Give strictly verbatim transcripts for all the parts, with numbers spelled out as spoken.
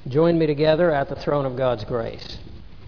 join me together at the throne of God's grace.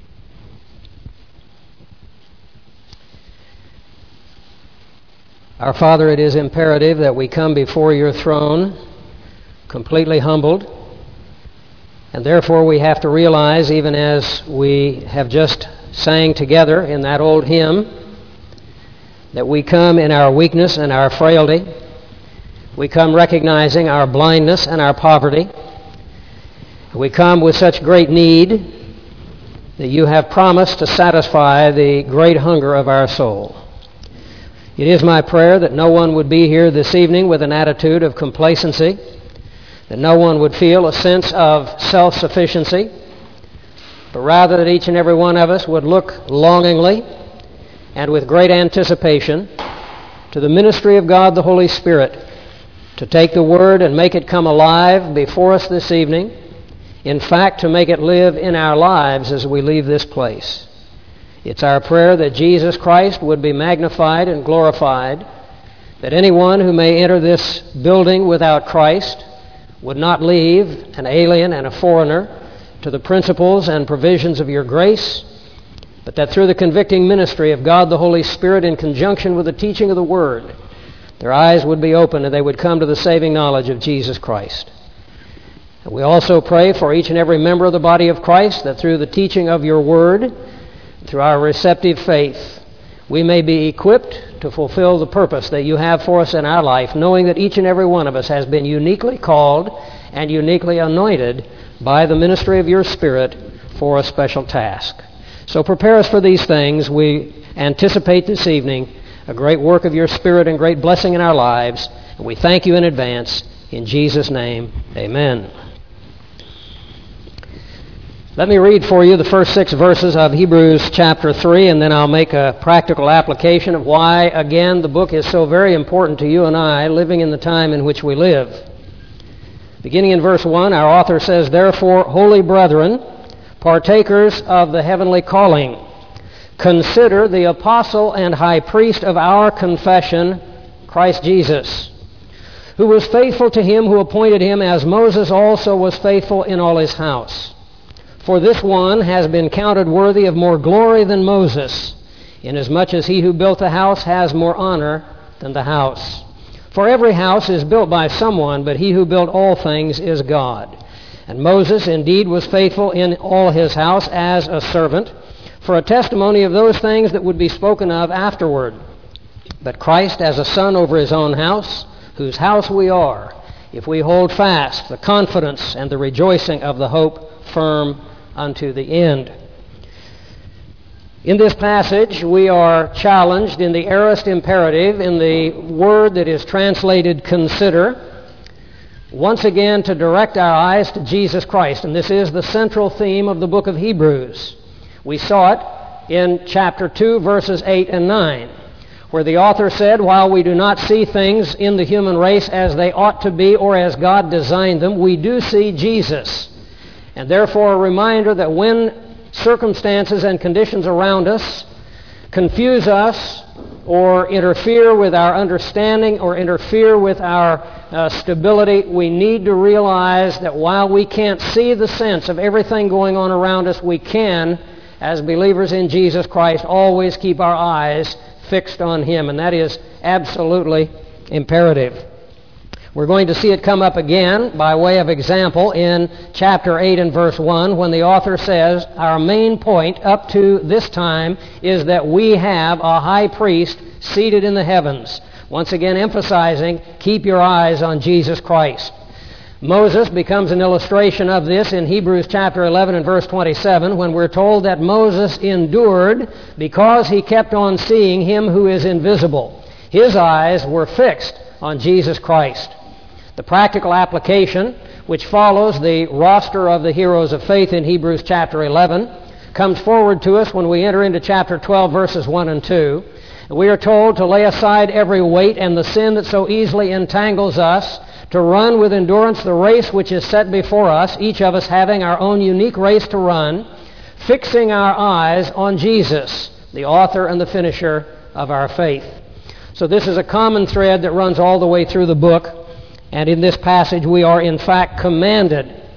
Our Father, it is imperative that we come before your throne completely humbled, and therefore we have to realize, even as we have just sang together in that old hymn, that we come in our weakness and our frailty. We come recognizing our blindness and our poverty. We come with such great need that you have promised to satisfy the great hunger of our soul. It is my prayer that no one would be here this evening with an attitude of complacency, that no one would feel a sense of self-sufficiency, but rather that each and every one of us would look longingly and with great anticipation to the ministry of God the Holy Spirit to take the Word and make it come alive before us this evening, in fact, to make it live in our lives as we leave this place. It's our prayer that Jesus Christ would be magnified and glorified, that anyone who may enter this building without Christ would not leave an alien and a foreigner to the principles and provisions of your grace, but that through the convicting ministry of God the Holy Spirit in conjunction with the teaching of the Word, their eyes would be opened and they would come to the saving knowledge of Jesus Christ. And we also pray for each and every member of the body of Christ that through the teaching of your Word, through our receptive faith, we may be equipped to fulfill the purpose that you have for us in our life, knowing that each and every one of us has been uniquely called and uniquely anointed by the ministry of your Spirit for a special task. So prepare us for these things. We anticipate this evening a great work of your Spirit and great blessing in our lives, and we thank you in advance. In Jesus' name, amen. Let me read for you the first six verses of Hebrews chapter three, and then I'll make a practical application of why, again, the book is so very important to you and I, living in the time in which we live. Beginning in verse one, our author says, "Therefore, holy brethren, partakers of the heavenly calling, consider the apostle and high priest of our confession, Christ Jesus, who was faithful to him who appointed him, as Moses also was faithful in all his house. For this one has been counted worthy of more glory than Moses, inasmuch as he who built the house has more honor than the house. For every house is built by someone, but he who built all things is God. And Moses indeed was faithful in all his house as a servant, for a testimony of those things that would be spoken of afterward. But Christ as a son over his own house, whose house we are, if we hold fast the confidence and the rejoicing of the hope firm unto the end." In this passage, we are challenged in the aorist imperative, in the word that is translated consider, once again to direct our eyes to Jesus Christ. And this is the central theme of the book of Hebrews. We saw it in chapter two, verses eight and nine, where the author said, while we do not see things in the human race as they ought to be or as God designed them, we do see Jesus. And therefore a reminder that when circumstances and conditions around us confuse us or interfere with our understanding or interfere with our uh, stability, we need to realize that while we can't see the sense of everything going on around us, we can, as believers in Jesus Christ, always keep our eyes fixed on Him, and that is absolutely imperative. We're going to see it come up again by way of example in chapter eight and verse one, when the author says, our main point up to this time is that we have a high priest seated in the heavens. Once again emphasizing, keep your eyes on Jesus Christ. Moses becomes an illustration of this in Hebrews chapter eleven and verse twenty-seven, when we're told that Moses endured because he kept on seeing him who is invisible. His eyes were fixed on Jesus Christ. The practical application, which follows the roster of the heroes of faith in Hebrews chapter eleven, comes forward to us when we enter into chapter twelve, verses one and two. We are told to lay aside every weight and the sin that so easily entangles us, to run with endurance the race which is set before us, each of us having our own unique race to run, fixing our eyes on Jesus, the author and the finisher of our faith. So this is a common thread that runs all the way through the book, and in this passage we are in fact commanded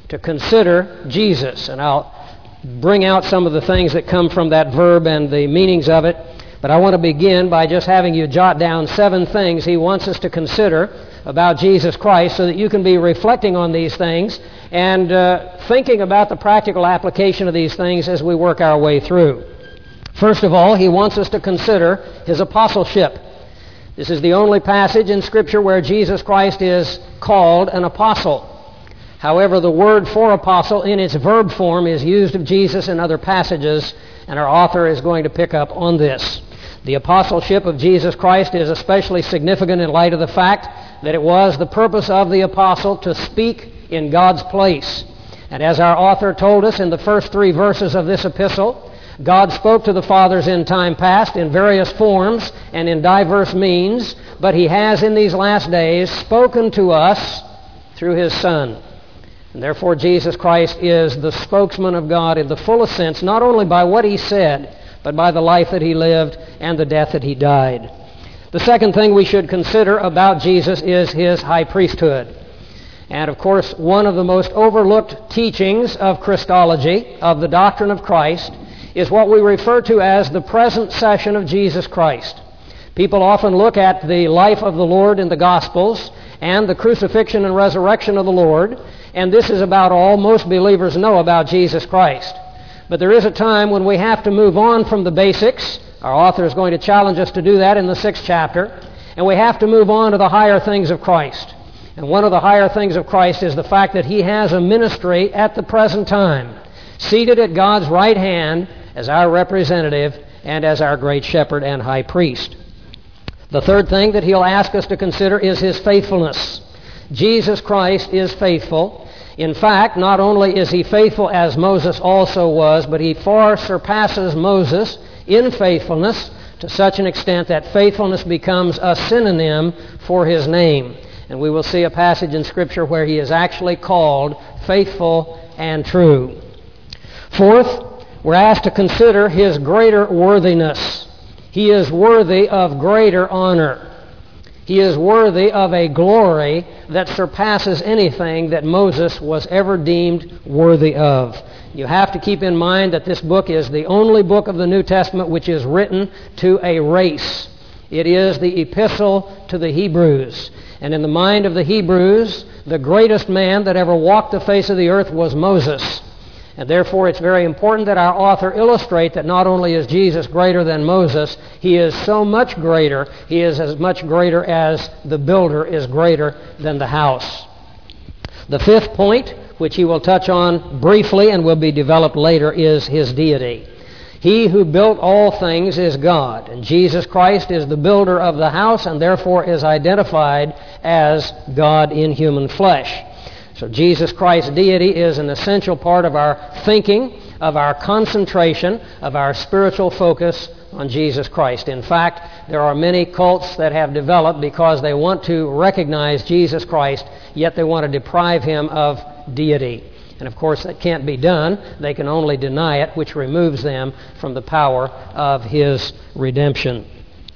to consider Jesus. And I'll bring out some of the things that come from that verb and the meanings of it. But I want to begin by just having you jot down seven things he wants us to consider about Jesus Christ so that you can be reflecting on these things and uh, thinking about the practical application of these things as we work our way through. First of all, he wants us to consider his apostleship. This is the only passage in Scripture where Jesus Christ is called an apostle. However, the word for apostle in its verb form is used of Jesus in other passages, and our author is going to pick up on this. The apostleship of Jesus Christ is especially significant in light of the fact that it was the purpose of the apostle to speak in God's place. And as our author told us in the first three verses of this epistle, God spoke to the fathers in time past in various forms and in diverse means, but he has in these last days spoken to us through his Son. And therefore Jesus Christ is the spokesman of God in the fullest sense, not only by what he said, but by the life that he lived and the death that he died. The second thing we should consider about Jesus is his high priesthood. And of course, one of the most overlooked teachings of Christology, of the doctrine of Christ, is what we refer to as the present session of Jesus Christ. People often look at the life of the Lord in the Gospels and the crucifixion and resurrection of the Lord, and this is about all most believers know about Jesus Christ. But there is a time when we have to move on from the basics. Our author is going to challenge us to do that in the sixth chapter, and we have to move on to the higher things of Christ. And one of the higher things of Christ is the fact that he has a ministry at the present time, seated at God's right hand as our representative and as our great shepherd and high priest. The third thing that he'll ask us to consider is his faithfulness. Jesus Christ is faithful. In fact, not only is he faithful as Moses also was, but he far surpasses Moses in faithfulness to such an extent that faithfulness becomes a synonym for his name. And we will see a passage in Scripture where he is actually called faithful and true. Fourth, we're asked to consider his greater worthiness. He is worthy of greater honor. He is worthy of a glory that surpasses anything that Moses was ever deemed worthy of. You have to keep in mind that this book is the only book of the New Testament which is written to a race. It is the epistle to the Hebrews. And in the mind of the Hebrews, the greatest man that ever walked the face of the earth was Moses. And therefore it's very important that our author illustrate that not only is Jesus greater than Moses, he is so much greater, he is as much greater as the builder is greater than the house. The fifth point, which he will touch on briefly and will be developed later, is his deity. He who built all things is God, and Jesus Christ is the builder of the house and therefore is identified as God in human flesh. So Jesus Christ's deity is an essential part of our thinking, of our concentration, of our spiritual focus on Jesus Christ. In fact, there are many cults that have developed because they want to recognize Jesus Christ, yet they want to deprive him of deity. And of course, that can't be done. They can only deny it, which removes them from the power of his redemption.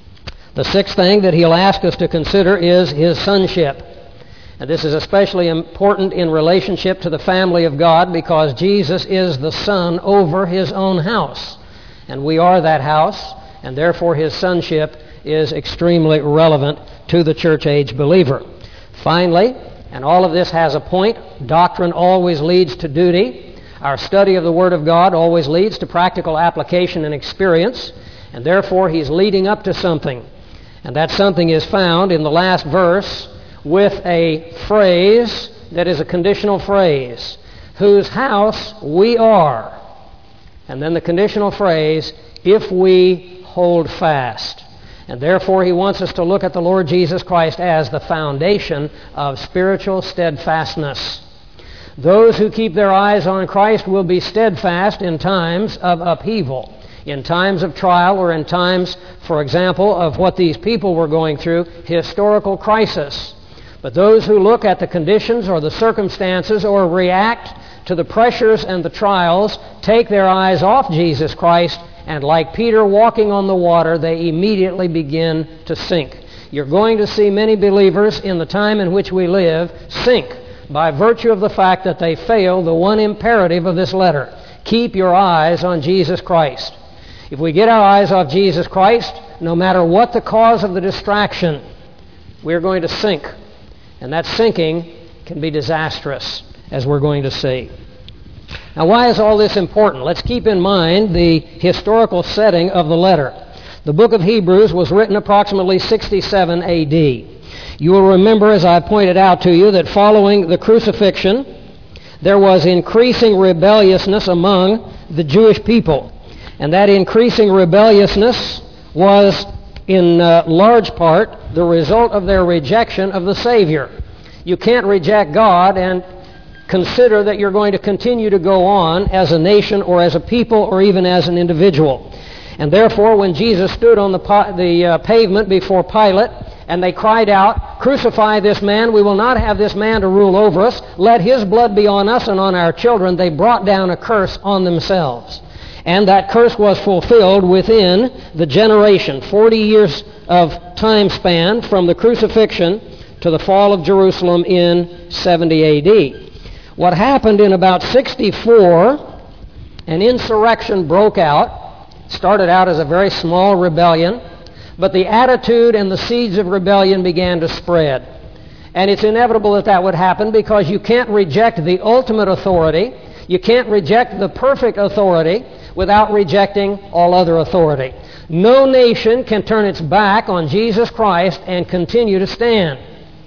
The sixth thing that he'll ask us to consider is his sonship. And this is especially important in relationship to the family of God because Jesus is the Son over his own house. And we are that house, and therefore his sonship is extremely relevant to the church-age believer. Finally, and all of this has a point, doctrine always leads to duty. Our study of the Word of God always leads to practical application and experience, and therefore he's leading up to something. And that something is found in the last verse with a phrase that is a conditional phrase, whose house we are. And then the conditional phrase, if we hold fast. And therefore he wants us to look at the Lord Jesus Christ as the foundation of spiritual steadfastness. Those who keep their eyes on Christ will be steadfast in times of upheaval, in times of trial, or in times, for example, of what these people were going through, historical crisis. But those who look at the conditions or the circumstances or react to the pressures and the trials take their eyes off Jesus Christ, and like Peter walking on the water, they immediately begin to sink. You're going to see many believers in the time in which we live sink by virtue of the fact that they failed the one imperative of this letter. Keep your eyes on Jesus Christ. If we get our eyes off Jesus Christ, no matter what the cause of the distraction, we're going to sink. And that sinking can be disastrous, as we're going to see. Now, why is all this important? Let's keep in mind the historical setting of the letter. The book of Hebrews was written approximately sixty-seven A D. You will remember, as I pointed out to you, that following the crucifixion, there was increasing rebelliousness among the Jewish people. And that increasing rebelliousness was, in uh, large part, the result of their rejection of the Savior. You can't reject God and consider that you're going to continue to go on as a nation or as a people or even as an individual. And therefore, when Jesus stood on the, po- the uh, pavement before Pilate, and they cried out, "Crucify this man, we will not have this man to rule over us. Let his blood be on us and on our children," they brought down a curse on themselves. And that curse was fulfilled within the generation, forty years of time span from the crucifixion to the fall of Jerusalem in seventy A D. What happened in about sixty-four, an insurrection broke out. Started out as a very small rebellion, but the attitude and the seeds of rebellion began to spread. And it's inevitable that that would happen because you can't reject the ultimate authority. You can't reject the perfect authority without rejecting all other authority. No nation can turn its back on Jesus Christ and continue to stand.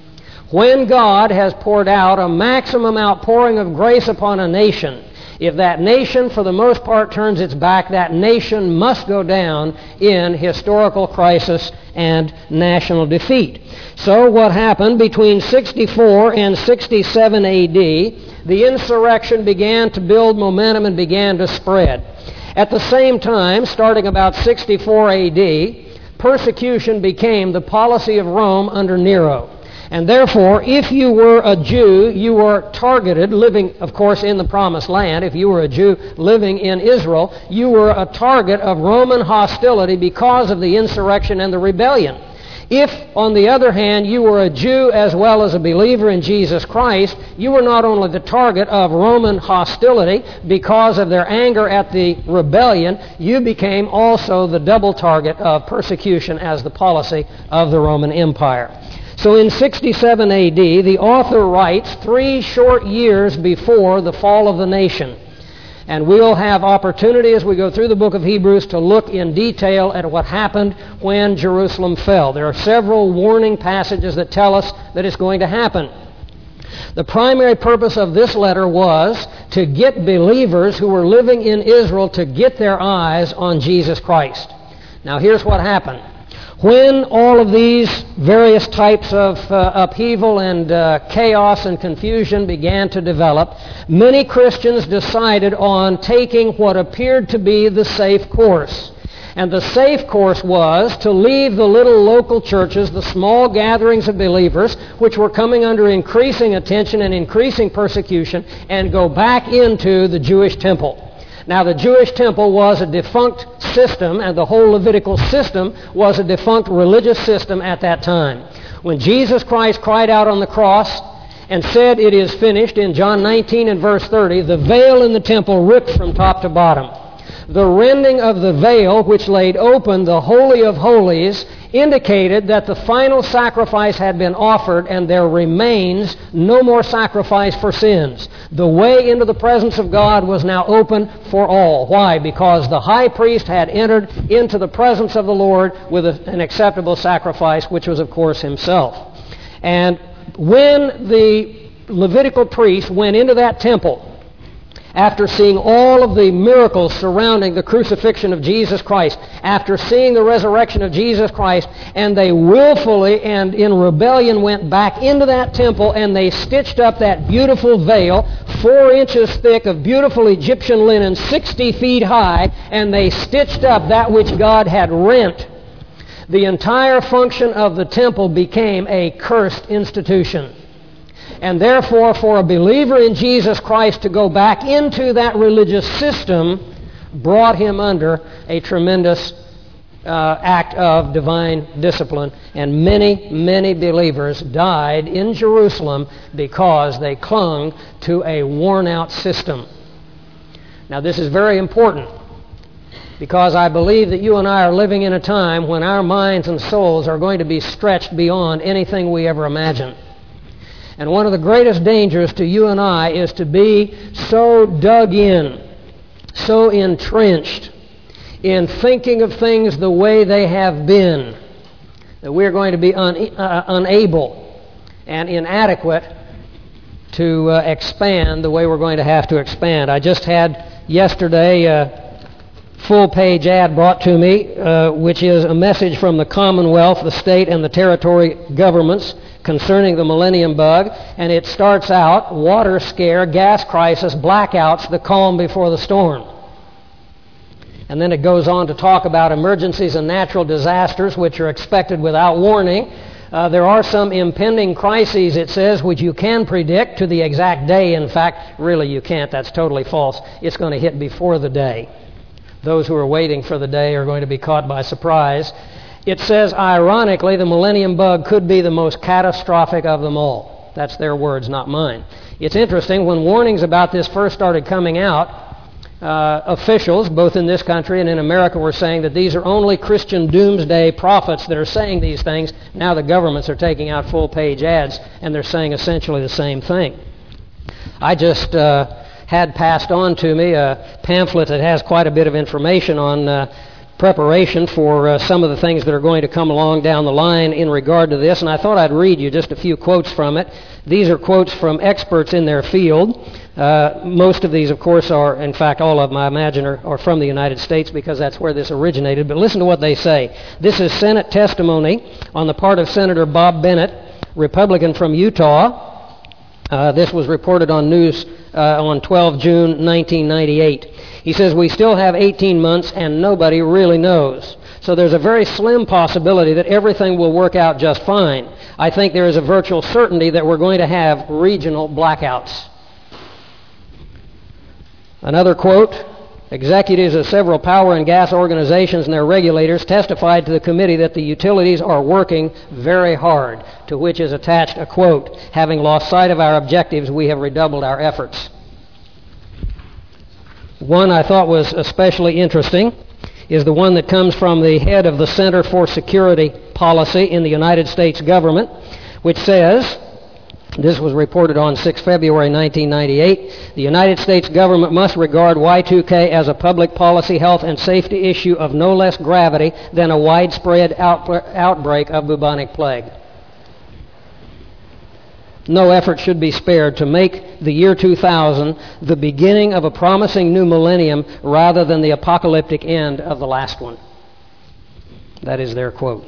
When God has poured out a maximum outpouring of grace upon a nation, if that nation, for the most part, turns its back, that nation must go down in historical crisis and national defeat. So what happened between sixty-four and sixty-seven A D, the insurrection began to build momentum and began to spread. At the same time, starting about sixty-four A D, persecution became the policy of Rome under Nero. And therefore, if you were a Jew, you were targeted, living, of course, in the Promised Land. If you were a Jew living in Israel, you were a target of Roman hostility because of the insurrection and the rebellion. If, on the other hand, you were a Jew as well as a believer in Jesus Christ, you were not only the target of Roman hostility because of their anger at the rebellion, you became also the double target of persecution as the policy of the Roman Empire. So in sixty-seven A D, the author writes three short years before the fall of the nation. And we'll have opportunity as we go through the book of Hebrews to look in detail at what happened when Jerusalem fell. There are several warning passages that tell us that it's going to happen. The primary purpose of this letter was to get believers who were living in Israel to get their eyes on Jesus Christ. Now here's what happened. When all of these various types of uh, upheaval and uh, chaos and confusion began to develop, many Christians decided on taking what appeared to be the safe course. And the safe course was to leave the little local churches, the small gatherings of believers, which were coming under increasing attention and increasing persecution, and go back into the Jewish temple. Now, the Jewish temple was a defunct system, and the whole Levitical system was a defunct religious system at that time. When Jesus Christ cried out on the cross and said, "It is finished," in John nineteen and verse thirty, the veil in the temple ripped from top to bottom. The rending of the veil, which laid open the Holy of Holies, indicated that the final sacrifice had been offered and there remains no more sacrifice for sins. The way into the presence of God was now open for all. Why? Because the high priest had entered into the presence of the Lord with a, an acceptable sacrifice, which was, of course, himself. And when the Levitical priest went into that temple, after seeing all of the miracles surrounding the crucifixion of Jesus Christ, after seeing the resurrection of Jesus Christ, and they willfully and in rebellion went back into that temple and they stitched up that beautiful veil, four inches thick of beautiful Egyptian linen, sixty feet high, and they stitched up that which God had rent. The entire function of the temple became a cursed institution. And therefore, for a believer in Jesus Christ to go back into that religious system brought him under a tremendous uh, act of divine discipline, and many, many believers died in Jerusalem because they clung to a worn-out system. Now, this is very important, because I believe that you and I are living in a time when our minds and souls are going to be stretched beyond anything we ever imagined. And one of the greatest dangers to you and I is to be so dug in, so entrenched in thinking of things the way they have been, that we're going to be un- uh, unable and inadequate to uh, expand the way we're going to have to expand. I just had yesterday a full-page ad brought to me, uh, which is a message from the Commonwealth, the state, and the territory governments concerning the millennium bug, and it starts out, water scare, gas crisis, blackouts, the calm before the storm. And then it goes on to talk about emergencies and natural disasters which are expected without warning. Uh, there are some impending crises, it says, which you can predict to the exact day. In fact, really you can't. That's totally false. It's going to hit before the day. Those who are waiting for the day are going to be caught by surprise. It says, ironically, the millennium bug could be the most catastrophic of them all. That's their words, not mine. It's interesting, when warnings about this first started coming out, uh, officials, both in this country and in America, were saying that these are only Christian doomsday prophets that are saying these things. Now the governments are taking out full-page ads, and they're saying essentially the same thing. I just uh, had passed on to me a pamphlet that has quite a bit of information on uh, preparation for uh, some of the things that are going to come along down the line in regard to this, and I thought I'd read you just a few quotes from it. These are quotes from experts in their field. Uh, most of these, of course, are, in fact, all of them, I imagine, are, are from the United States, because that's where this originated. But listen to what they say. This is Senate testimony on the part of Senator Bob Bennett, Republican from Utah. Uh, this was reported on news uh, on the twelfth of June, nineteen ninety-eight. He says, we still have eighteen months and nobody really knows. So there's a very slim possibility that everything will work out just fine. I think there is a virtual certainty that we're going to have regional blackouts. Another quote, executives of several power and gas organizations and their regulators testified to the committee that the utilities are working very hard, to which is attached a quote, having lost sight of our objectives, we have redoubled our efforts. One I thought was especially interesting is the one that comes from the head of the Center for Security Policy in the United States government, which says, this was reported on the sixth of February, nineteen ninety-eight, the United States government must regard Y two K as a public policy, health, and safety issue of no less gravity than a widespread out- outbreak of bubonic plague. No effort should be spared to make the year two thousand the beginning of a promising new millennium rather than the apocalyptic end of the last one. That is their quote.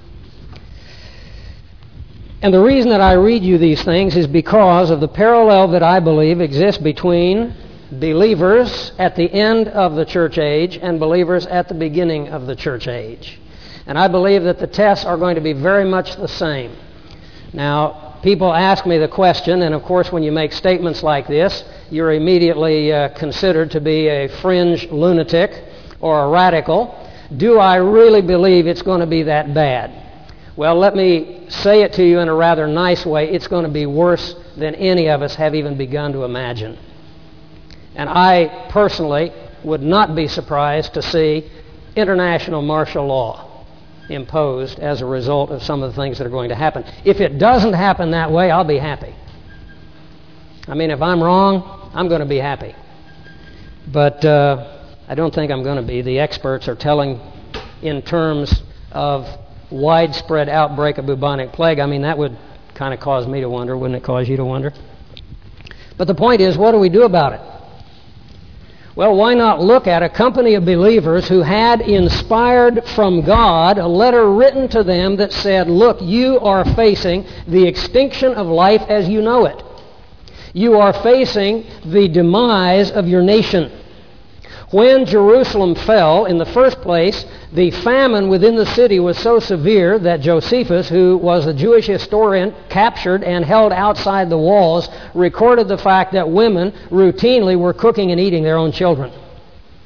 And the reason that I read you these things is because of the parallel that I believe exists between believers at the end of the church age and believers at the beginning of the church age. And I believe that the tests are going to be very much the same. Now, people ask me the question, and of course when you make statements like this, you're immediately uh, considered to be a fringe lunatic or a radical. Do I really believe it's going to be that bad? Well, let me say it to you in a rather nice way. It's going to be worse than any of us have even begun to imagine. And I personally would not be surprised to see international martial law imposed as a result of some of the things that are going to happen. If it doesn't happen that way, I'll be happy. I mean, if I'm wrong, I'm going to be happy. But uh, I don't think I'm going to be. The experts are telling in terms of widespread outbreak of bubonic plague. I mean, that would kind of cause me to wonder. Wouldn't it cause you to wonder? But the point is, what do we do about it? Well, why not look at a company of believers who had inspired from God a letter written to them that said, look, you are facing the extinction of life as you know it. You are facing the demise of your nation. When Jerusalem fell, in the first place, the famine within the city was so severe that Josephus, who was a Jewish historian captured and held outside the walls, recorded the fact that women routinely were cooking and eating their own children.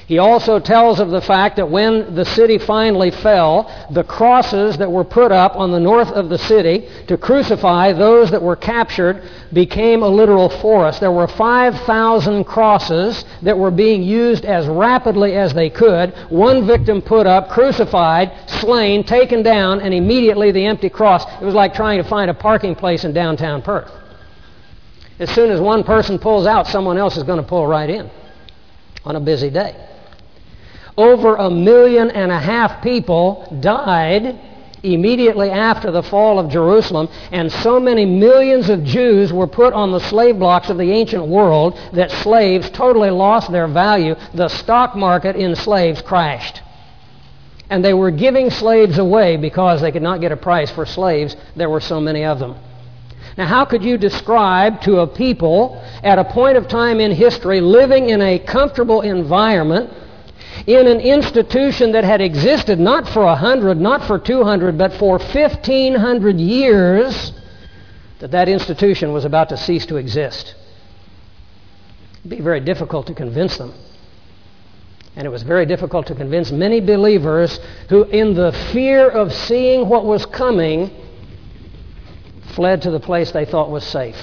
He also tells of the fact that when the city finally fell, the crosses that were put up on the north of the city to crucify those that were captured became a literal forest. There were five thousand crosses that were being used as rapidly as they could. One victim put up, crucified, slain, taken down, and immediately the empty cross. It was like trying to find a parking place in downtown Perth. As soon as one person pulls out, someone else is going to pull right in on a busy day. Over a million and a half people died immediately after the fall of Jerusalem, and so many millions of Jews were put on the slave blocks of the ancient world that slaves totally lost their value. The stock market in slaves crashed. And they were giving slaves away because they could not get a price for slaves. There were so many of them. Now, how could you describe to a people at a point of time in history living in a comfortable environment, in an institution that had existed not for a hundred, not for two hundred, but for fifteen hundred years, that that institution was about to cease to exist? It'd be very difficult to convince them. And it was very difficult to convince many believers who, in the fear of seeing what was coming, fled to the place they thought was safe.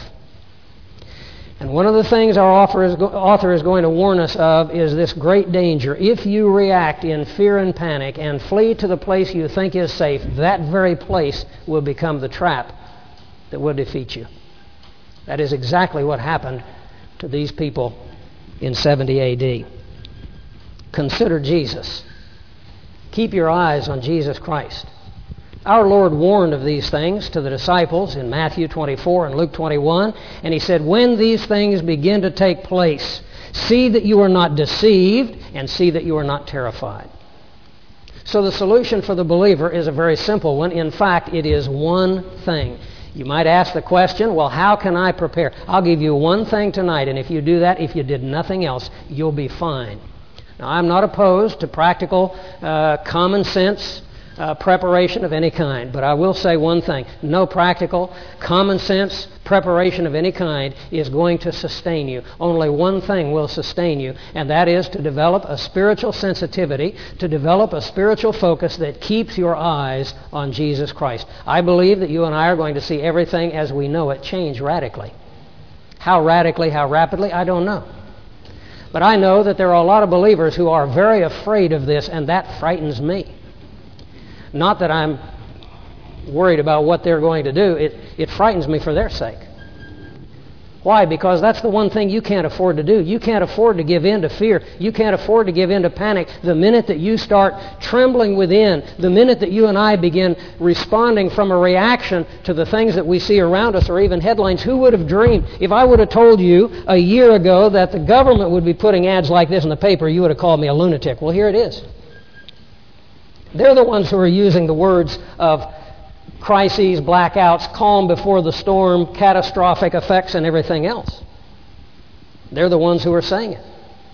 And one of the things our author is, go- author is going to warn us of is this great danger. If you react in fear and panic and flee to the place you think is safe, that very place will become the trap that will defeat you. That is exactly what happened to these people in seventy A D. Consider Jesus. Keep your eyes on Jesus Christ. Our Lord warned of these things to the disciples in Matthew twenty-four and Luke twenty-one, and He said, when these things begin to take place, see that you are not deceived and see that you are not terrified. So the solution for the believer is a very simple one. In fact, it is one thing. You might ask the question, well, how can I prepare? I'll give you one thing tonight, and if you do that, if you did nothing else, you'll be fine. Now, I'm not opposed to practical, uh, common sense Uh, preparation of any kind. But I will say one thing. No practical, common sense preparation of any kind is going to sustain you. Only one thing will sustain you, and that is to develop a spiritual sensitivity, to develop a spiritual focus that keeps your eyes on Jesus Christ. I believe that you and I are going to see everything as we know it change radically. How radically, how rapidly, I don't know. But I know that there are a lot of believers who are very afraid of this, and that frightens me. Not that I'm worried about what they're going to do. It, it frightens me for their sake. Why? Because that's the one thing you can't afford to do. You can't afford to give in to fear. You can't afford to give in to panic. The minute that you start trembling within, the minute that you and I begin responding from a reaction to the things that we see around us or even headlines, who would have dreamed? If I would have told you a year ago that the government would be putting ads like this in the paper, you would have called me a lunatic. Well, here it is. They're the ones who are using the words of crises, blackouts, calm before the storm, catastrophic effects, and everything else. They're the ones who are saying it.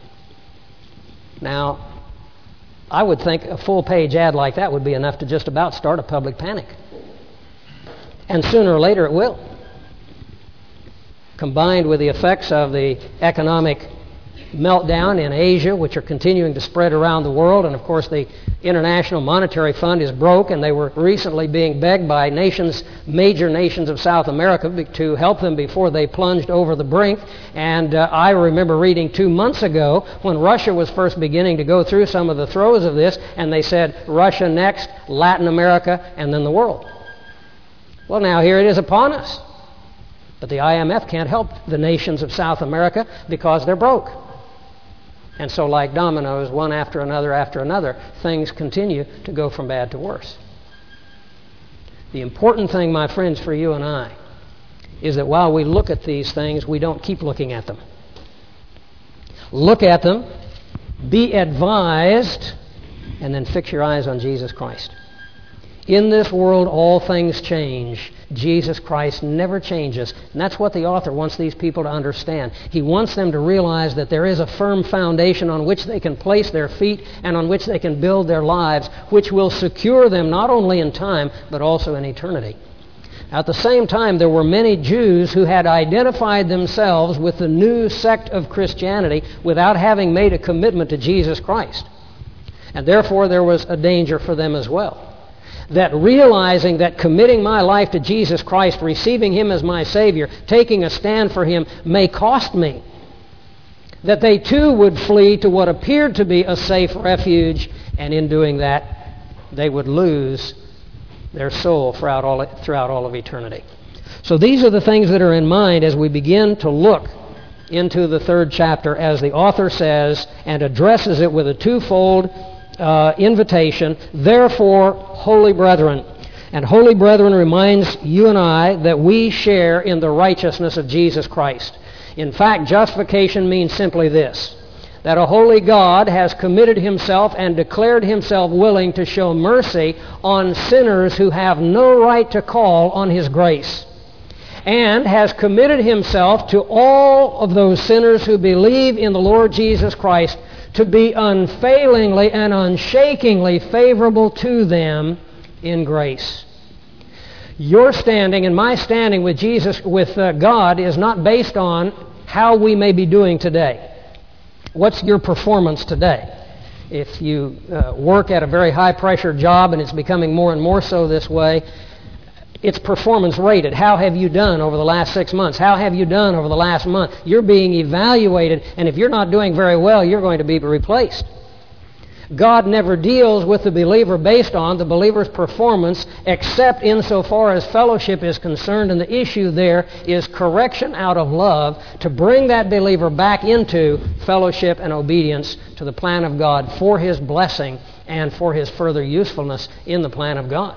Now, I would think a full-page ad like that would be enough to just about start a public panic. And sooner or later it will. Combined with the effects of the economic meltdown in Asia, which are continuing to spread around the world, and of course the International Monetary Fund is broke, and they were recently being begged by nations, major nations of South America, to help them before they plunged over the brink. And uh, I remember reading two months ago when Russia was first beginning to go through some of the throes of this, and they said Russia next, Latin America, and then the world. Well, now here it is upon us. But the I M F can't help the nations of South America because they're broke. And so like dominoes, one after another after another, things continue to go from bad to worse. The important thing, my friends, for you and I, is that while we look at these things, we don't keep looking at them. Look at them, be advised, and then fix your eyes on Jesus Christ. In this world, all things change. Jesus Christ never changes. And that's what the author wants these people to understand. He wants them to realize that there is a firm foundation on which they can place their feet and on which they can build their lives, which will secure them not only in time, but also in eternity. At the same time, there were many Jews who had identified themselves with the new sect of Christianity without having made a commitment to Jesus Christ. And therefore, there was a danger for them as well. That realizing that committing my life to Jesus Christ, receiving Him as my Savior, taking a stand for Him may cost me, that they too would flee to what appeared to be a safe refuge, and in doing that, they would lose their soul throughout all, throughout all of eternity. So these are the things that are in mind as we begin to look into the third chapter, as the author says, and addresses it with a twofold uh, invitation. Therefore, holy brethren. And holy brethren reminds you and I that we share in the righteousness of Jesus Christ. In fact, justification means simply this: that a holy God has committed Himself and declared Himself willing to show mercy on sinners who have no right to call on His grace, and has committed Himself to all of those sinners who believe in the Lord Jesus Christ to be unfailingly and unshakingly favorable to them in grace. Your standing and my standing with Jesus, with uh, God, is not based on how we may be doing today. What's your performance today? If you uh, work at a very high-pressure job, and it's becoming more and more so this way, it's performance rated. How have you done over the last six months? How have you done over the last month? You're being evaluated, and if you're not doing very well, you're going to be replaced. God never deals with the believer based on the believer's performance, except insofar as fellowship is concerned, and the issue there is correction out of love to bring that believer back into fellowship and obedience to the plan of God for his blessing and for his further usefulness in the plan of God.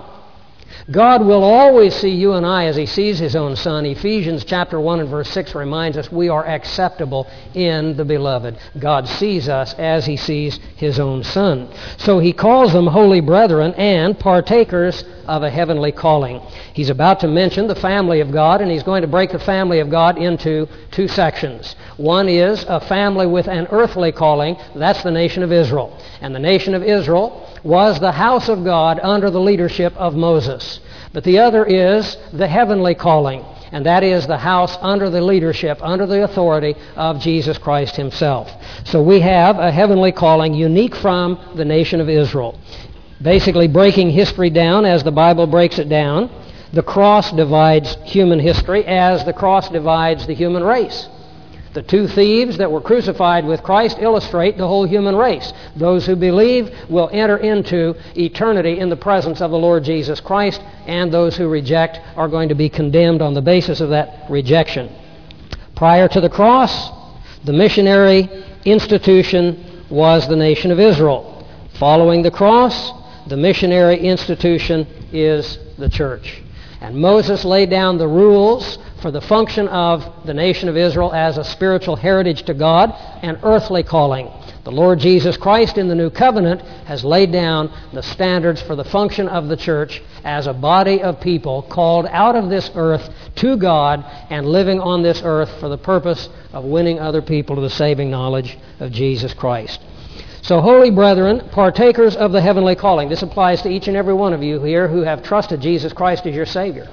God will always see you and I as He sees His own Son. Ephesians chapter one and verse six reminds us we are acceptable in the Beloved. God sees us as He sees His own Son. So He calls them holy brethren and partakers of a heavenly calling. He's about to mention the family of God, and He's going to break the family of God into two sections. One is a family with an earthly calling. That's the nation of Israel. And the nation of Israel was the house of God under the leadership of Moses. But the other is the heavenly calling, and that is the house under the leadership, under the authority of Jesus Christ Himself. So we have a heavenly calling unique from the nation of Israel. Basically breaking history down as the Bible breaks it down, the cross divides human history as the cross divides the human race. The two thieves that were crucified with Christ illustrate the whole human race. Those who believe will enter into eternity in the presence of the Lord Jesus Christ, and those who reject are going to be condemned on the basis of that rejection. Prior to the cross, the missionary institution was the nation of Israel. Following the cross, the missionary institution is the church. And Moses laid down the rules for the function of the nation of Israel as a spiritual heritage to God and earthly calling. The Lord Jesus Christ in the New Covenant has laid down the standards for the function of the church as a body of people called out of this earth to God and living on this earth for the purpose of winning other people to the saving knowledge of Jesus Christ. So, holy brethren, partakers of the heavenly calling. This applies to each and every one of you here who have trusted Jesus Christ as your Savior.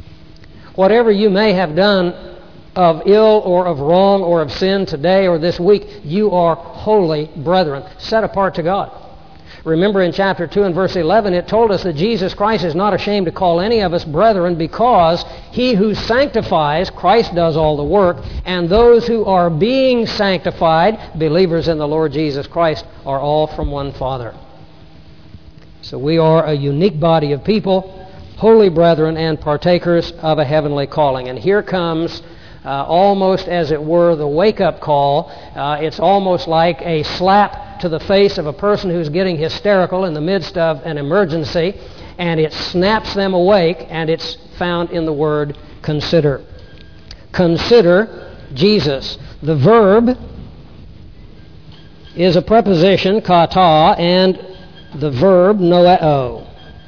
Whatever you may have done of ill or of wrong or of sin today or this week, you are holy brethren, set apart to God. Remember in chapter two and verse eleven, it told us that Jesus Christ is not ashamed to call any of us brethren, because He who sanctifies, Christ does all the work, and those who are being sanctified, believers in the Lord Jesus Christ, are all from one Father. So we are a unique body of people, holy brethren and partakers of a heavenly calling. And here comes uh, almost as it were the wake-up call. Uh, it's almost like a slap to the face of a person who's getting hysterical in the midst of an emergency, and it snaps them awake, and it's found in the word consider. Consider Jesus. The verb is a preposition, kata, and the verb noeo.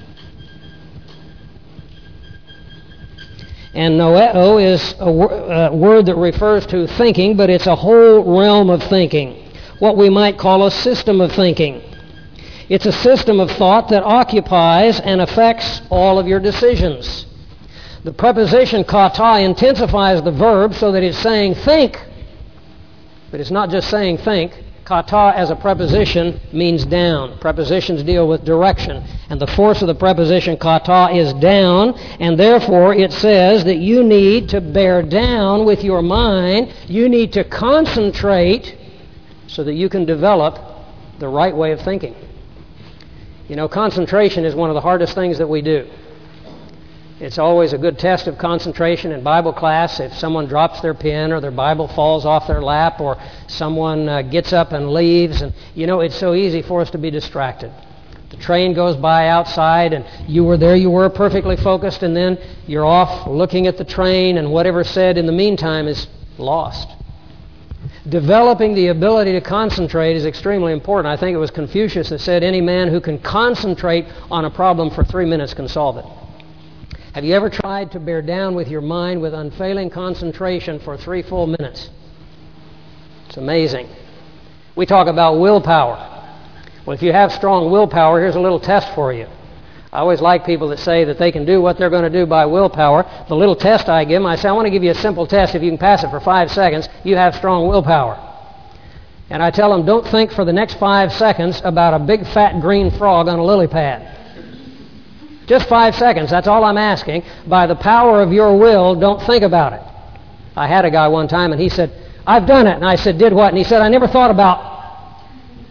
And noeo is a wor- uh, word that refers to thinking, but it's a whole realm of thinking, what we might call a system of thinking. It's a system of thought that occupies and affects all of your decisions. The preposition kata intensifies the verb so that it's saying think. But it's not just saying think. Kata as a preposition means down. Prepositions deal with direction. And the force of the preposition kata is down, and therefore it says that you need to bear down with your mind. You need to concentrate so that you can develop the right way of thinking. You know, concentration is one of the hardest things that we do. It's always a good test of concentration in Bible class. If someone drops their pen or their Bible falls off their lap or someone uh, gets up and leaves, and you know, it's so easy for us to be distracted. The train goes by outside and you were there, you were perfectly focused, and then you're off looking at the train, and whatever's said in the meantime is lost. Developing the ability to concentrate is extremely important. I think it was Confucius that said any man who can concentrate on a problem for three minutes can solve it. Have you ever tried to bear down with your mind with unfailing concentration for three full minutes? It's amazing. We talk about willpower. Well, if you have strong willpower, here's a little test for you. I always like people that say that they can do what they're going to do by willpower. The little test I give them, I say, I want to give you a simple test. If you can pass it for five seconds, you have strong willpower. And I tell them, don't think for the next five seconds about a big fat green frog on a lily pad. Just five seconds, that's all I'm asking. By the power of your will, don't think about it. I had a guy one time and he said, I've done it. And I said, did what? And he said, I never thought about...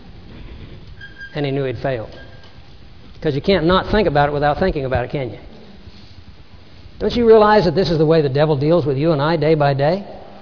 And he knew he'd failed. Because you can't not think about it without thinking about it, can you? Don't you realize that this is the way the devil deals with you and I day by day?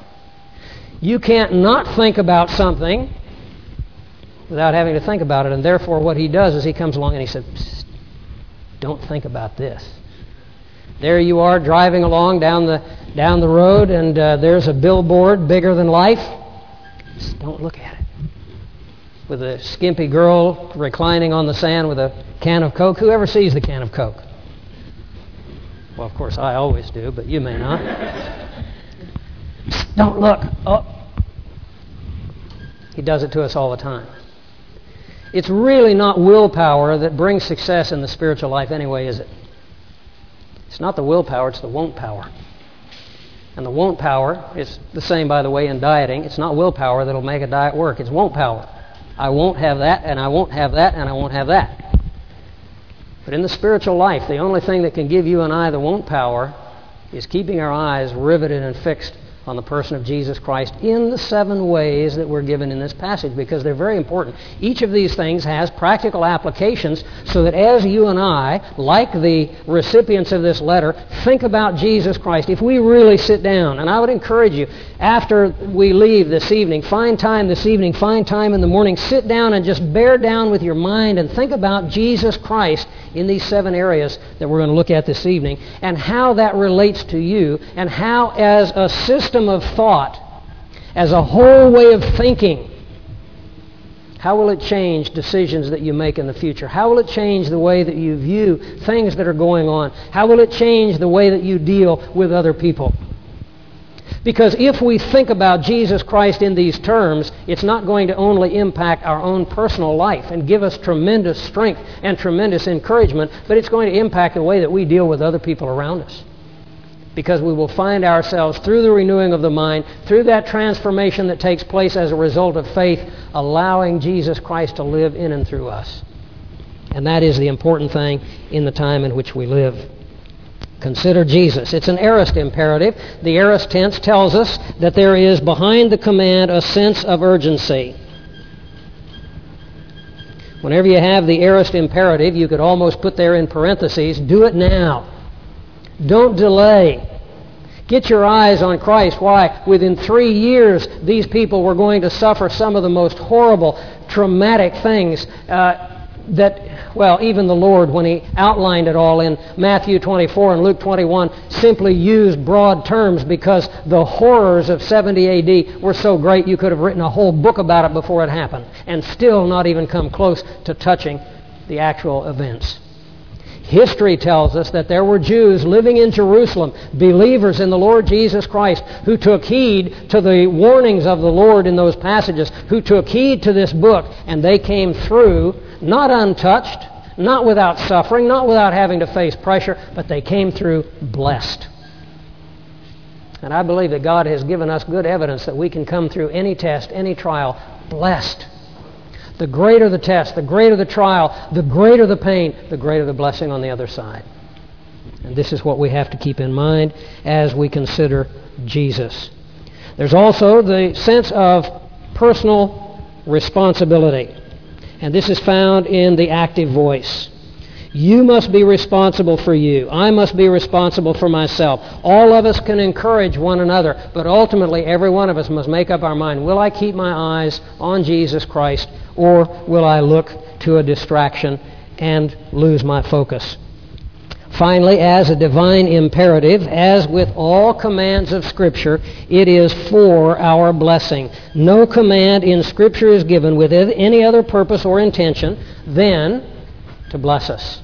You can't not think about something without having to think about it. And therefore what he does is he comes along and he says, psst, don't think about this. There you are driving along down the down the road, and uh, there's a billboard bigger than life. Just don't look at it. With a skimpy girl reclining on the sand with a can of Coke. Who ever sees the can of Coke? Well, of course, I always do, but you may not. Just don't look. Oh. He does it to us all the time. It's really not willpower that brings success in the spiritual life anyway, is it? It's not the willpower, it's the won't power. And the won't power is the same, by the way, in dieting. It's not willpower that'll make a diet work. It's won't power. I won't have that, and I won't have that, and I won't have that. But in the spiritual life, the only thing that can give you and I the won't power is keeping our eyes riveted and fixed on the person of Jesus Christ in the seven ways that we're given in this passage, because they're very important. Each of these things has practical applications so that as you and I, like the recipients of this letter, think about Jesus Christ. If we really sit down, and I would encourage you, after we leave this evening, find time this evening, find time in the morning, sit down and just bear down with your mind and think about Jesus Christ in these seven areas that we're going to look at this evening, and how that relates to you, and how as a system of thought, as a whole way of thinking, how will it change decisions that you make in the future? How will it change the way that you view things that are going on? How will it change the way that you deal with other people? Because if we think about Jesus Christ in these terms, it's not going to only impact our own personal life and give us tremendous strength and tremendous encouragement, but it's going to impact the way that we deal with other people around us. Because we will find ourselves, through the renewing of the mind, through that transformation that takes place as a result of faith, allowing Jesus Christ to live in and through us. And that is the important thing in the time in which we live. Consider Jesus. It's an aorist imperative. The aorist tense tells us that there is behind the command a sense of urgency. Whenever you have the aorist imperative, you could almost put there in parentheses, do it now. Don't delay. Get your eyes on Christ. Why? Within three years, these people were going to suffer some of the most horrible, traumatic things uh, that, well, even the Lord, when He outlined it all in Matthew twenty-four and Luke twenty-one, simply used broad terms because the horrors of seventy A D were so great you could have written a whole book about it before it happened and still not even come close to touching the actual events. History tells us that there were Jews living in Jerusalem, believers in the Lord Jesus Christ, who took heed to the warnings of the Lord in those passages, who took heed to this book, and they came through, not untouched, not without suffering, not without having to face pressure, but they came through blessed. And I believe that God has given us good evidence that we can come through any test, any trial, blessed. The greater the test, the greater the trial, the greater the pain, the greater the blessing on the other side. And this is what we have to keep in mind as we consider Jesus. There's also the sense of personal responsibility. And this is found in the active voice. You must be responsible for you. I must be responsible for myself. All of us can encourage one another, but ultimately every one of us must make up our mind. Will I keep my eyes on Jesus Christ, or will I look to a distraction and lose my focus? Finally, as a divine imperative, as with all commands of Scripture, it is for our blessing. No command in Scripture is given with any other purpose or intention than to bless us.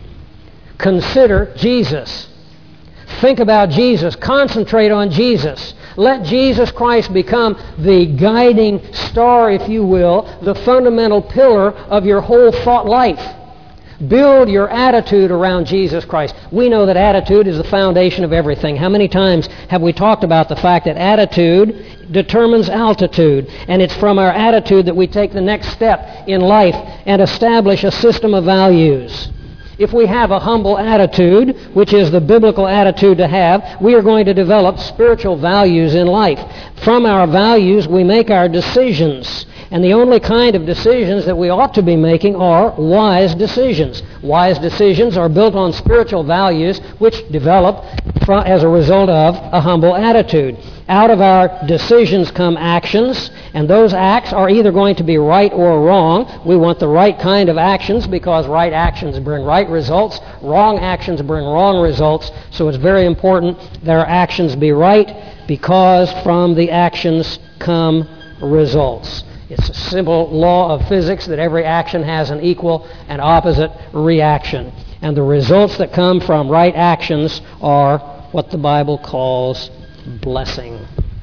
Consider Jesus. Think about Jesus. Concentrate on Jesus. Let Jesus Christ become the guiding star, if you will, the fundamental pillar of your whole thought life. Build your attitude around Jesus Christ. We know that attitude is the foundation of everything. How many times have we talked about the fact that attitude determines altitude? And it's from our attitude that we take the next step in life and establish a system of values. If we have a humble attitude, which is the biblical attitude to have, we are going to develop spiritual values in life. From our values, we make our decisions. And the only kind of decisions that we ought to be making are wise decisions. Wise decisions are built on spiritual values which develop as a result of a humble attitude. Out of our decisions come actions, and those acts are either going to be right or wrong. We want the right kind of actions because right actions bring right results. Wrong actions bring wrong results. So it's very important that our actions be right because from the actions come results. It's a simple law of physics that every action has an equal and opposite reaction. And the results that come from right actions are what the Bible calls blessing.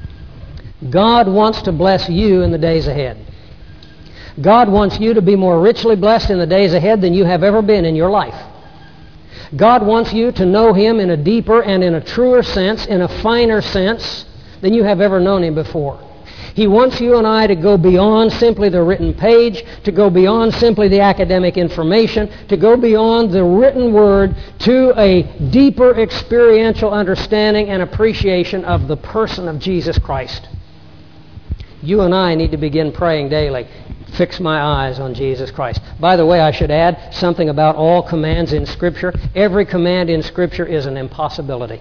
God wants to bless you in the days ahead. God wants you to be more richly blessed in the days ahead than you have ever been in your life. God wants you to know Him in a deeper and in a truer sense, in a finer sense than you have ever known Him before. He wants you and I to go beyond simply the written page, to go beyond simply the academic information, to go beyond the written word to a deeper experiential understanding and appreciation of the person of Jesus Christ. You and I need to begin praying daily. Fix my eyes on Jesus Christ. By the way, I should add something about all commands in Scripture. Every command in Scripture is an impossibility.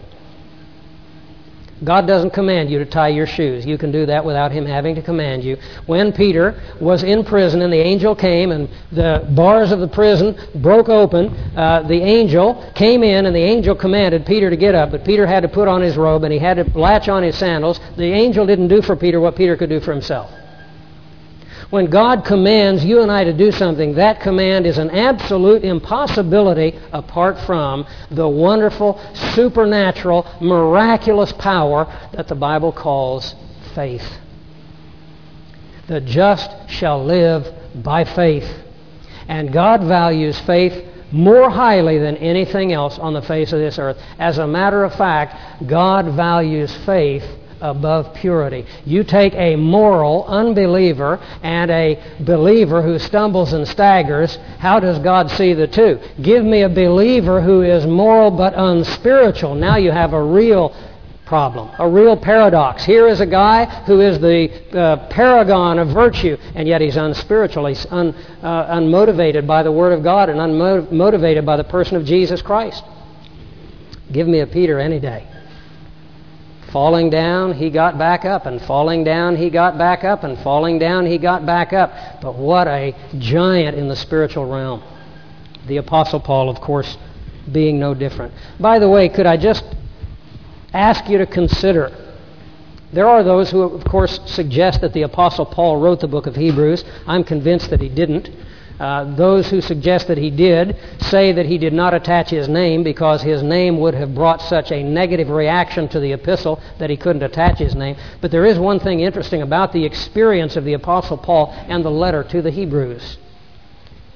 God doesn't command you to tie your shoes. You can do that without Him having to command you. When Peter was in prison and the angel came and the bars of the prison broke open, uh, the angel came in and the angel commanded Peter to get up, but Peter had to put on his robe and he had to latch on his sandals. The angel didn't do for Peter what Peter could do for himself. When God commands you and I to do something, that command is an absolute impossibility apart from the wonderful, supernatural, miraculous power that the Bible calls faith. The just shall live by faith. And God values faith more highly than anything else on the face of this earth. As a matter of fact, God values faith above purity. You take a moral unbeliever and a believer who stumbles and staggers, how does God see the two? Give me a believer who is moral but unspiritual. Now you have a real problem, a real paradox. Here is a guy who is the uh, paragon of virtue, and yet he's unspiritual. He's un, uh, unmotivated by the Word of God and unmotivated by the person of Jesus Christ. Give me a Peter any day. Falling down, he got back up, and falling down, he got back up, and falling down, he got back up. But what a giant in the spiritual realm. The Apostle Paul, of course, being no different. By the way, could I just ask you to consider, there are those who, of course, suggest that the Apostle Paul wrote the book of Hebrews. I'm convinced that he didn't. Uh, those who suggest that he did say that he did not attach his name because his name would have brought such a negative reaction to the epistle that he couldn't attach his name. But there is one thing interesting about the experience of the Apostle Paul and the letter to the Hebrews.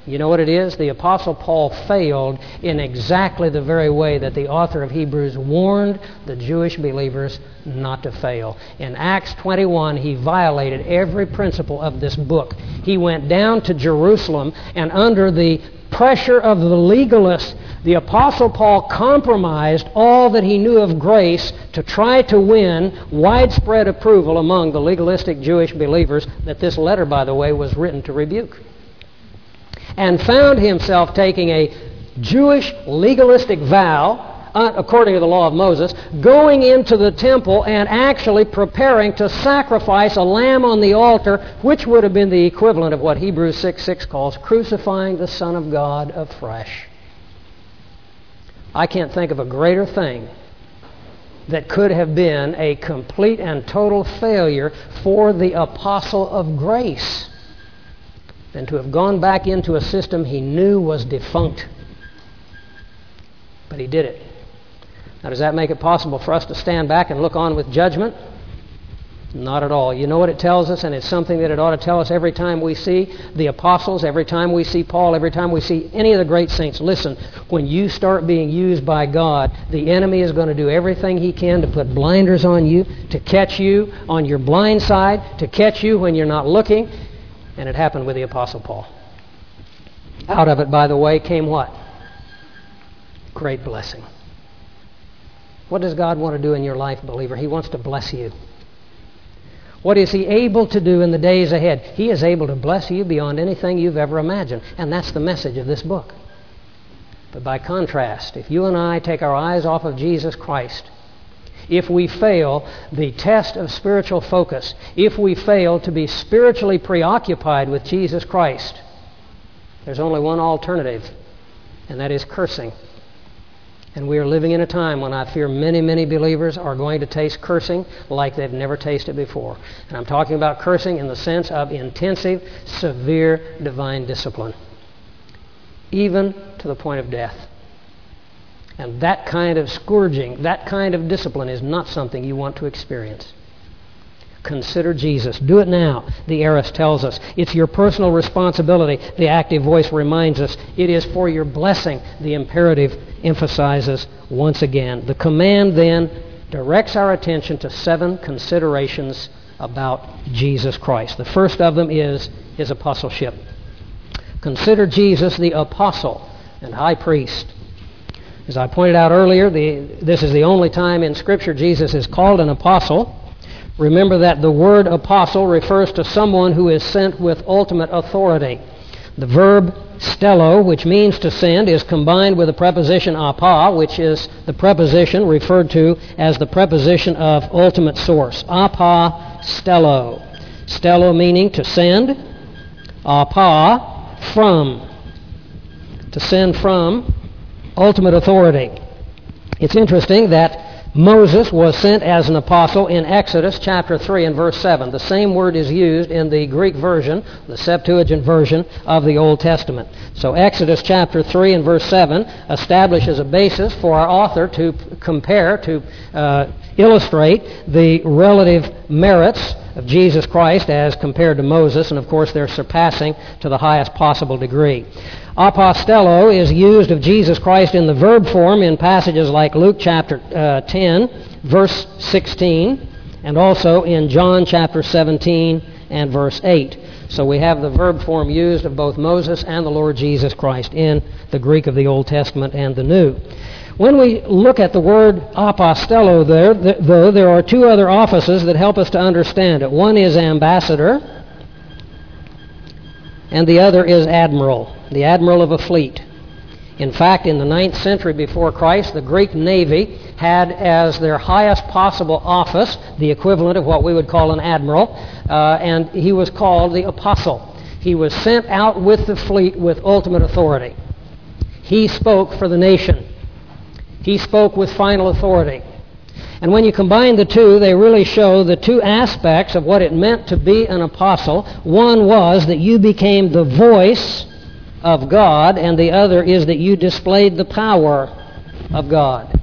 You know what it is? The Apostle Paul failed in exactly the very way that the author of Hebrews warned the Jewish believers not to fail. In Acts twenty-one, he violated every principle of this book. He went down to Jerusalem, and under the pressure of the legalists, the Apostle Paul compromised all that he knew of grace to try to win widespread approval among the legalistic Jewish believers that this letter, by the way, was written to rebuke. And found himself taking a Jewish legalistic vow, uh, according to the law of Moses, going into the temple and actually preparing to sacrifice a lamb on the altar, which would have been the equivalent of what Hebrews six six calls crucifying the Son of God afresh. I can't think of a greater thing that could have been a complete and total failure for the apostle of grace than to have gone back into a system he knew was defunct. But he did it. Now, does that make it possible for us to stand back and look on with judgment? Not at all. You know what it tells us, and it's something that it ought to tell us every time we see the apostles, every time we see Paul, every time we see any of the great saints. Listen, when you start being used by God, the enemy is going to do everything he can to put blinders on you, to catch you on your blind side, to catch you when you're not looking. And it happened with the Apostle Paul. Out of it, by the way, came what? Great blessing. What does God want to do in your life, believer? He wants to bless you. What is He able to do in the days ahead? He is able to bless you beyond anything you've ever imagined. And that's the message of this book. But by contrast, if you and I take our eyes off of Jesus Christ, if we fail the test of spiritual focus, if we fail to be spiritually preoccupied with Jesus Christ, there's only one alternative, and that is cursing. And we are living in a time when I fear many, many believers are going to taste cursing like they've never tasted before. And I'm talking about cursing in the sense of intensive, severe divine discipline, even to the point of death. And that kind of scourging, that kind of discipline is not something you want to experience. Consider Jesus. Do it now, the aorist tells us. It's your personal responsibility, the active voice reminds us. It is for your blessing, the imperative emphasizes once again. The command then directs our attention to seven considerations about Jesus Christ. The first of them is His apostleship. Consider Jesus the apostle and high priest. As I pointed out earlier, the, this is the only time in Scripture Jesus is called an apostle. Remember that the word apostle refers to someone who is sent with ultimate authority. The verb stello, which means to send, is combined with the preposition apa, which is the preposition referred to as the preposition of ultimate source. Apa stello. Stello meaning to send. Apa, from. To send from ultimate authority. It's interesting that Moses was sent as an apostle in Exodus chapter three and verse seven. The same word is used in the Greek version, the Septuagint version of the Old Testament. So Exodus chapter three and verse seven establishes a basis for our author to compare, to uh, illustrate the relative merits of Jesus Christ as compared to Moses, and of course they're surpassing to the highest possible degree. Apostello is used of Jesus Christ in the verb form in passages like Luke chapter uh, ten, verse sixteen, and also in John chapter seventeen and verse eight. So we have the verb form used of both Moses and the Lord Jesus Christ in the Greek of the Old Testament and the New. When we look at the word apostello there, though, there are two other offices that help us to understand it. One is ambassador, and the other is admiral, the admiral of a fleet. In fact, in the ninth century before Christ, the Greek Navy had as their highest possible office the equivalent of what we would call an admiral, uh, and he was called the apostle. He was sent out with the fleet with ultimate authority. He spoke for the nation. He spoke with final authority. And when you combine the two, they really show the two aspects of what it meant to be an apostle. One was that you became the voice of God, and the other is that you displayed the power of God.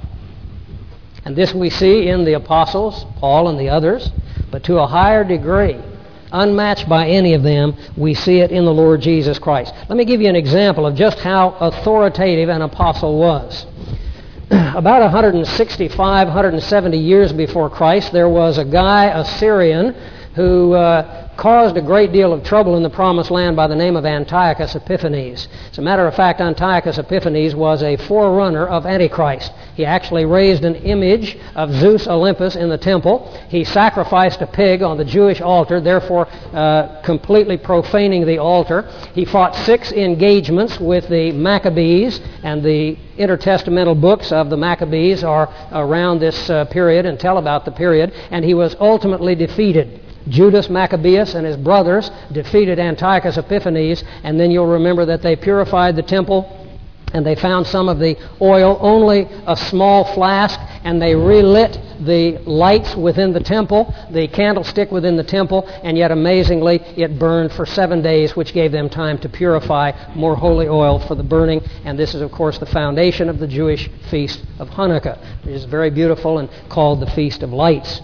And this we see in the apostles, Paul and the others, but to a higher degree, unmatched by any of them. We see it in the Lord Jesus Christ. Let me give you an example of just how authoritative an apostle was. About one hundred sixty-five, one hundred seventy years before Christ, there was a guy, a Syrian, who uh, caused a great deal of trouble in the Promised Land by the name of Antiochus Epiphanes. As a matter of fact, Antiochus Epiphanes was a forerunner of Antichrist. He actually raised an image of Zeus Olympus in the temple. He sacrificed a pig on the Jewish altar, therefore uh, completely profaning the altar. He fought six engagements with the Maccabees, and the intertestamental books of the Maccabees are around this uh, period and tell about the period, and he was ultimately defeated. Judas Maccabeus and his brothers defeated Antiochus Epiphanes, and then you'll remember that they purified the temple, and they found some of the oil, only a small flask, and they relit the lights within the temple, the candlestick within the temple, and yet amazingly it burned for seven days, which gave them time to purify more holy oil for the burning. And this is, of course, the foundation of the Jewish feast of Hanukkah, which is very beautiful and called the Feast of Lights.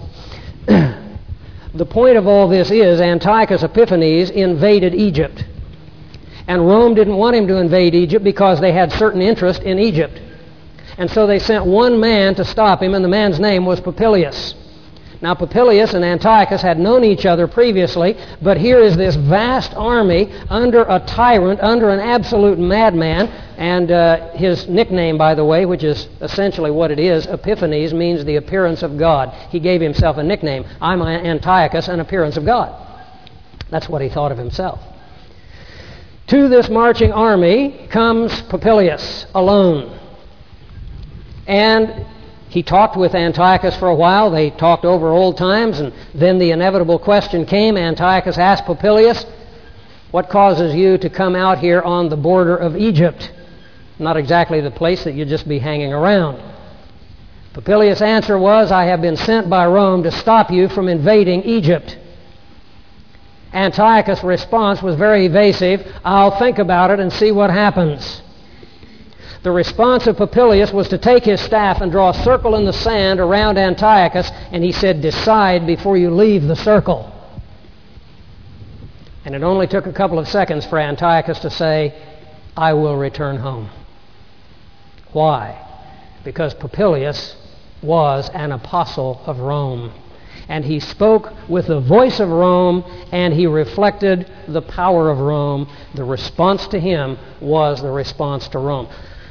The point of all this is Antiochus Epiphanes invaded Egypt. And Rome didn't want him to invade Egypt because they had certain interest in Egypt. And so they sent one man to stop him, and the man's name was Popilius. Now, Popilius and Antiochus had known each other previously, but here is this vast army under a tyrant, under an absolute madman, and uh, his nickname, by the way, which is essentially what it is, Epiphanes, means the appearance of God. He gave himself a nickname. I'm Antiochus, an appearance of God. That's what he thought of himself. To this marching army comes Popilius alone. And he talked with Antiochus for a while. They talked over old times, and then the inevitable question came. Antiochus asked Popilius, "What causes you to come out here on the border of Egypt? Not exactly the place that you'd just be hanging around." Popilius' answer was, "I have been sent by Rome to stop you from invading Egypt." Antiochus' response was very evasive. "I'll think about it and see what happens." The response of Popilius was to take his staff and draw a circle in the sand around Antiochus, and he said, "Decide before you leave the circle." And it only took a couple of seconds for Antiochus to say, "I will return home." Why? Because Popilius was an apostle of Rome. And he spoke with the voice of Rome, and he reflected the power of Rome. The response to him was the response to Rome.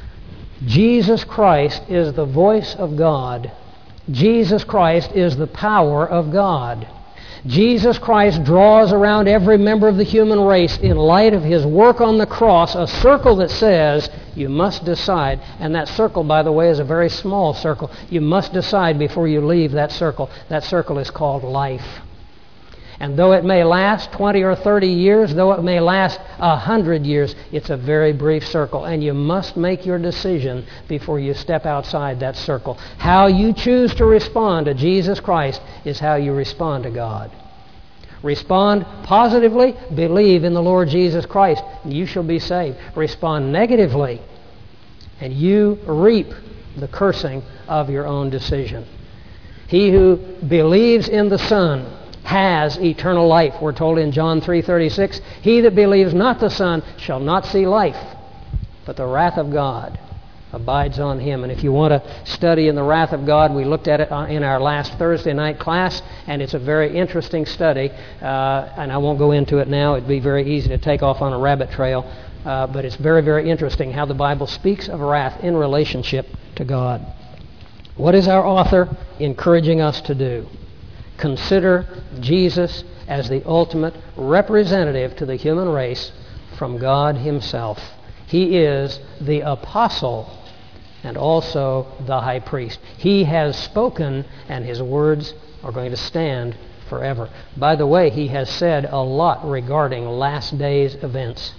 Jesus Christ is the voice of God. Jesus Christ is the power of God. Jesus Christ draws around every member of the human race in light of his work on the cross a circle that says, you must decide. And that circle, by the way, is a very small circle. You must decide before you leave that circle. That circle is called life. And though it may last twenty or thirty years, though it may last a hundred years, it's a very brief circle. And you must make your decision before you step outside that circle. How you choose to respond to Jesus Christ is how you respond to God. Respond positively, believe in the Lord Jesus Christ, and you shall be saved. Respond negatively, and you reap the cursing of your own decision. He who believes in the Son has eternal life. We're told in John three thirty-six, he that believes not the Son shall not see life, but the wrath of God abides on him. And if you want to study in the wrath of God, we looked at it in our last Thursday night class, and it's a very interesting study, uh, and I won't go into it now. It'd be very easy to take off on a rabbit trail, uh, but it's very, very interesting how the Bible speaks of wrath in relationship to God. What is our author encouraging us to do? Consider Jesus as the ultimate representative to the human race from God himself. He is the apostle and also the high priest. He has spoken, and his words are going to stand forever. By the way, he has said a lot regarding last days events.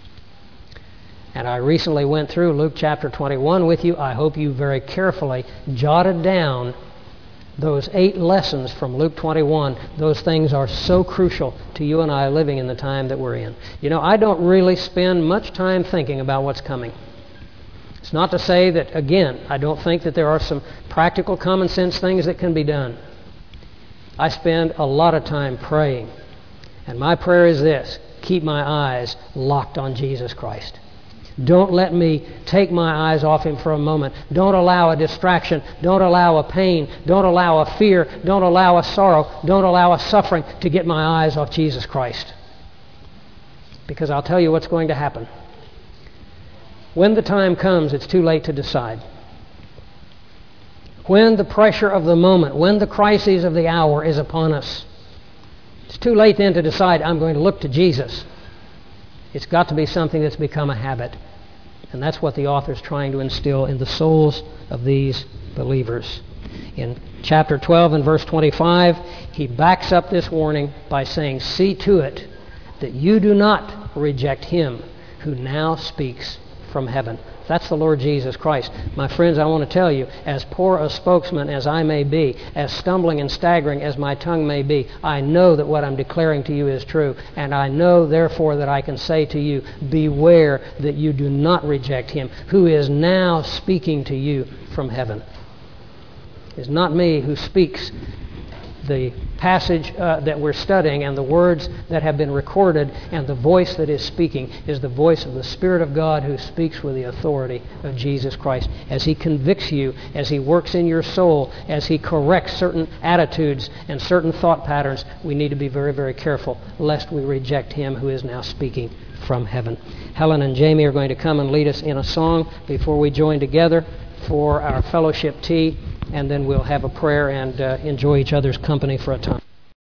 And I recently went through Luke chapter twenty-one with you. I hope you very carefully jotted down those eight lessons from Luke twenty-one. Those things are so crucial to you and I living in the time that we're in. You know, I don't really spend much time thinking about what's coming. It's not to say that, again, I don't think that there are some practical common sense things that can be done. I spend a lot of time praying And my prayer is this: keep my eyes locked on Jesus Christ. Don't let me take my eyes off Him for a moment. Don't allow a distraction. Don't allow a pain. Don't allow a fear. Don't allow a sorrow. Don't allow a suffering to get my eyes off Jesus Christ. Because I'll tell you what's going to happen. When the time comes, it's too late to decide. When the pressure of the moment, when the crises of the hour is upon us, it's too late then to decide, I'm going to look to Jesus. It's got to be something that's become a habit. And that's what the author is trying to instill in the souls of these believers. In chapter twelve and verse twenty-five, he backs up this warning by saying, see to it that you do not reject Him who now speaks from heaven. That's the Lord Jesus Christ. My friends, I want to tell you, as poor a spokesman as I may be, as stumbling and staggering as my tongue may be, I know that what I'm declaring to you is true, and I know, therefore, that I can say to you, beware that you do not reject Him who is now speaking to you from heaven. It's not me who speaks. The passage uh, that we're studying and the words that have been recorded and the voice that is speaking is the voice of the Spirit of God who speaks with the authority of Jesus Christ. As He convicts you, as He works in your soul, as He corrects certain attitudes and certain thought patterns, we need to be very, very careful lest we reject Him who is now speaking from heaven. Helen and Jamie are going to come and lead us in a song before we join together for our fellowship tea, and then we'll have a prayer and uh, enjoy each other's company for a time.